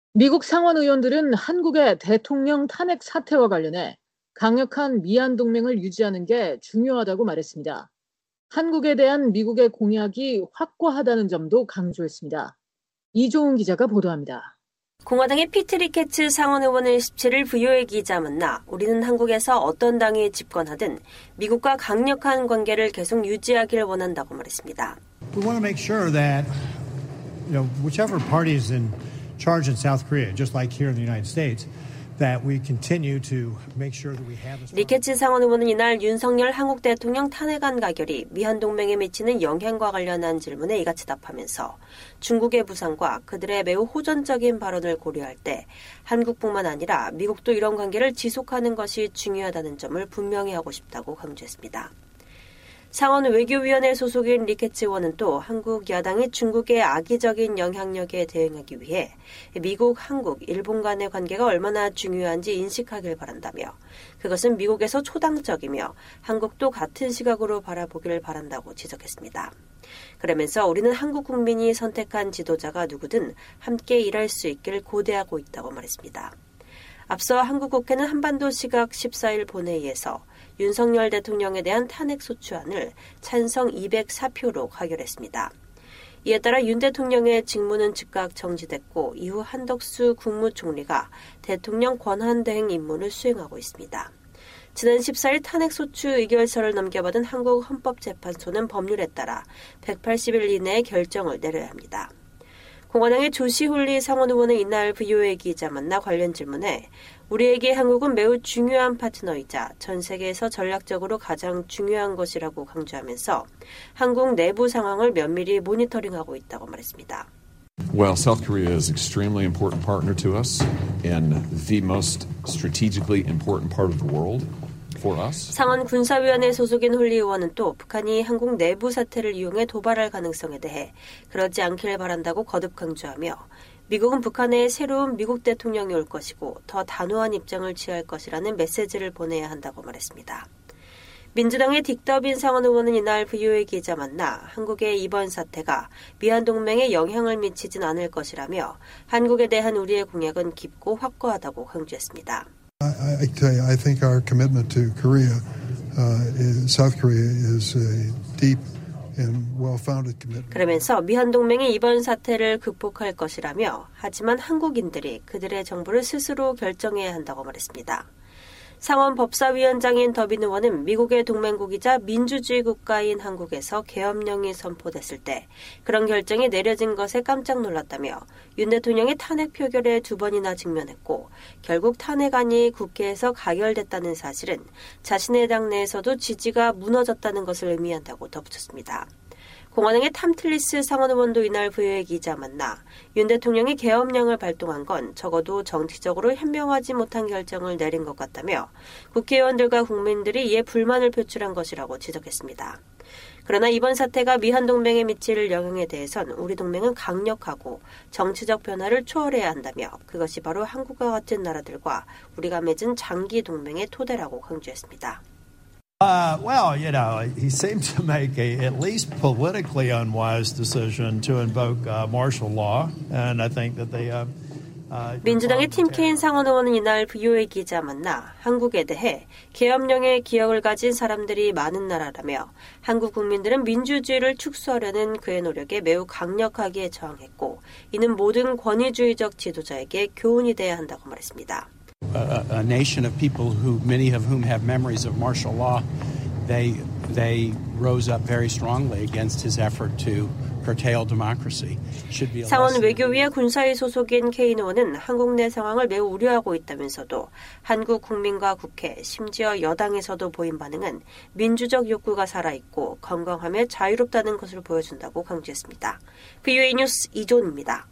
미국 상원 의원들은 한국의 대통령 탄핵 사태와 관련해 강력한 미한 동맹을 유지하는 게 중요하다고 말했습니다. 한국에 대한 미국의 공약이 확고하다는 점도 강조했습니다. 이종훈 기자가 보도합니다. 공화당의 피트 리케츠 상원 의원은 17일 VOA 기자 만나 우리는 한국에서 어떤 당이 집권하든 미국과 강력한 관계를 계속 유지하기를 원한다고 말했습니다. We want to make sure that whichever party is in charge in South Korea, just like here in the United States, that we continue to make sure that we have a 리케츠 상원 의원은 이날 윤석열 한국 대통령 탄핵안 가결이 미한 동맹에 미치는 영향과 관련한 질문에 이같이 답하면서 중국의 부상과 그들의 매우 호전적인 발언을 고려할 때 한국뿐만 아니라 미국도 이런 관계를 지속하는 것이 중요하다는 점을 분명히 하고 싶다고 강조했습니다. 상원 외교위원회 소속인 리케츠 의원은 또 한국 야당이 중국의 악의적인 영향력에 대응하기 위해 미국, 한국, 일본 간의 관계가 얼마나 중요한지 인식하길 바란다며 그것은 미국에서 초당적이며 한국도 같은 시각으로 바라보길 바란다고 지적했습니다. 그러면서 우리는 한국 국민이 선택한 지도자가 누구든 함께 일할 수 있길 고대하고 있다고 말했습니다. 앞서 한국 국회는 한반도 시각 14일 본회의에서 윤석열 대통령에 대한 탄핵소추안을 찬성 204표로 가결했습니다. 이에 따라 윤 대통령의 직무는 즉각 정지됐고 이후 한덕수 국무총리가 대통령 권한대행 임무를 수행하고 있습니다. 지난 14일 탄핵소추 의결서를 넘겨받은 한국헌법재판소는 법률에 따라 180일 이내에 결정을 내려야 합니다. 공화당의 조시훌리 상원 의원은 이날 VOA 기자 만나 관련 질문에 우리에게 한국은 매우 중요한 파트너이자 전 세계에서 전략적으로 가장 중요한 것이라고 강조하면서 한국 내부 상황을 면밀히 모니터링하고 있다고 말했습니다. Well, South Korea is extremely important partner to us in the most strategically important part of the world. 상원 군사위원회 소속인 홀리 의원은 또 북한이 한국 내부 사태를 이용해 도발할 가능성에 대해 그러지 않기를 바란다고 거듭 강조하며 미국은 북한에 새로운 미국 대통령이 올 것이고 더 단호한 입장을 취할 것이라는 메시지를 보내야 한다고 말했습니다. 민주당의 딕더빈 상원 의원은 이날 VOA 기자 만나 한국의 이번 사태가 미한 동맹에 영향을 미치진 않을 것이라며 한국에 대한 우리의 공약은 깊고 확고하다고 강조했습니다. I think our commitment to Korea, South Korea, is a deep and well-founded commitment. 그러면서 미한 동맹이 이번 사태를 극복할 것이라며 하지만 한국인들이 그들의 정부를 스스로 결정해야 한다고 말했습니다. 상원 법사위원장인 더빈 의원은 미국의 동맹국이자 민주주의 국가인 한국에서 계엄령이 선포됐을 때 그런 결정이 내려진 것에 깜짝 놀랐다며 윤 대통령의 탄핵 표결에 2번이나 직면했고 결국 탄핵안이 국회에서 가결됐다는 사실은 자신의 당 내에서도 지지가 무너졌다는 것을 의미한다고 덧붙였습니다. 공화당의 탐 틸리스 상원 의원도 이날 VOA 기자 만나 윤 대통령이 계엄령을 발동한 건 적어도 정치적으로 현명하지 못한 결정을 내린 것 같다며 국회의원들과 국민들이 이에 불만을 표출한 것이라고 지적했습니다. 그러나 이번 사태가 미한 동맹에 미칠 영향에 대해선 우리 동맹은 강력하고 정치적 변화를 초월해야 한다며 그것이 바로 한국과 같은 나라들과 우리가 맺은 장기 동맹의 토대라고 강조했습니다. He seemed to make at least politically unwise decision to invoke martial law, and I think that they. 민주당의 팀 케인 상원 의원은 이날 VOA 기자 만나 한국에 대해 계엄령의 기억을 가진 사람들이 많은 나라라며 한국 국민들은 민주주의를 축소하려는 그의 노력에 매우 강력하게 저항했고 이는 모든 권위주의적 지도자에게 교훈이 돼야 한다고 말했습니다. A nation of people who many of whom have memories of martial law, they rose up very strongly against his effort to curtail democracy. 상원 외교위의 군사위 소속인 케인 의원은 한국 내 상황을 매우 우려하고 있다면서도 한국 국민과 국회, 심지어 여당에서도 보인 반응은 민주적 욕구가 살아있고 건강하며 자유롭다는 것을 보여준다고 강조했습니다. VOA 뉴스 이존입니다.